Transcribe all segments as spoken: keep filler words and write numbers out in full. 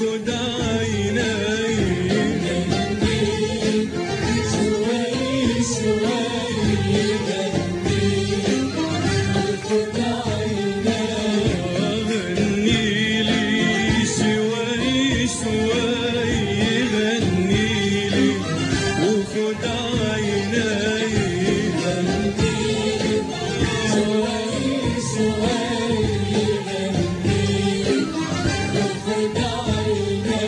وخد عيني شوي شوي وخد عيني غني لي شوي شوي غني لي وخد عيني شوي شوي وخد عيني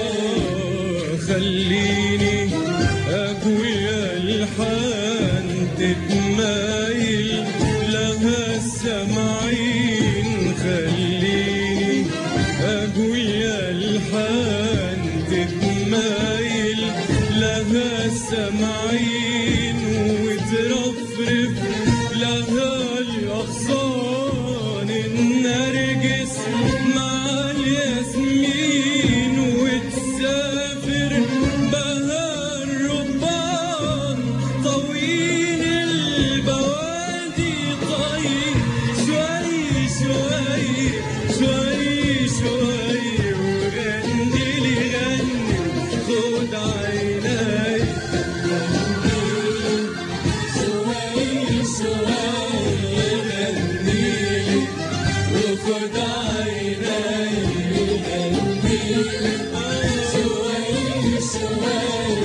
خليني أقول الحان تتمايل لها السمعين خليني أقول الحان تتمايل لها السمعين وترفرف لها الأغصان النرجس مع الياسمين وتسافر بها الربان طويل البوادي طيب شوي شوي شوي شوي وغني لي غني خد عيني شوي شوي وخد عيني شوي شوي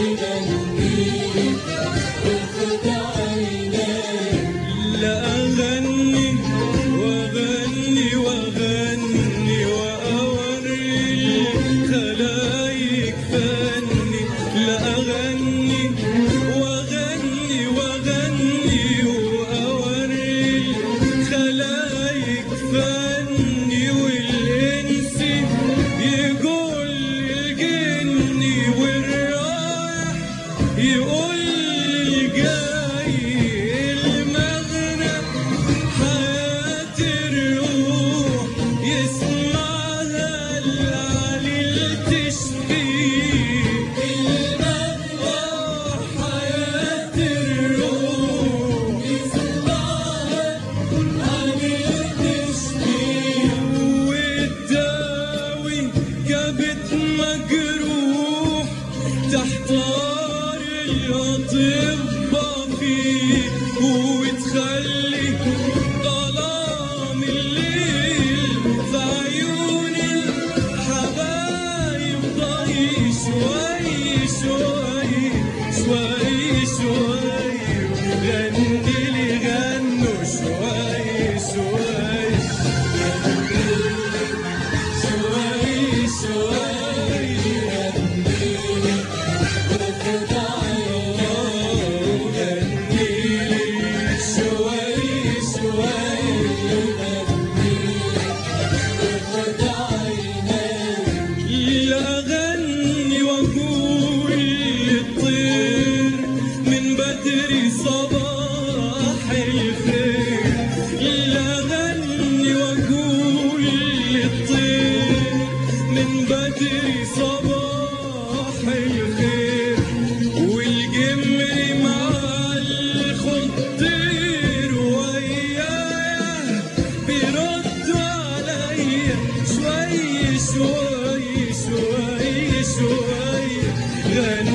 وخد عيني لا أغني وأغني وأغني وأوري الخلايق فني لا أغني وأغني وأغني وأوري الخلايق فني والإنس يقول الجني والرايح يقول الجاي المغرب حياة الروح يسمعها العليل تشفيه المغرب حياة الروح يسمعها العليل تشفيه وتداوي كبت مجروح تحتار الأطباء فيه وتخلي ظلام الليل في عيون الحبايب ضي شوي شوي شوي شوي غني لي غنوا شوي شوي شوي شوي وخد عيني شوي شوي وخد عيني لا أغني وأقول للطير من بدري صباح الخير لا أغني وأقول للطير من بدري صباح الخير والجمر مع الخطير وياه بيردوا عليا شوي شوي شوي شوي غني